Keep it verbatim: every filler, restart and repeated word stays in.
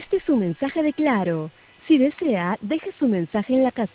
Este es su mensaje de Claro. Si desea, deje su mensaje en la casilla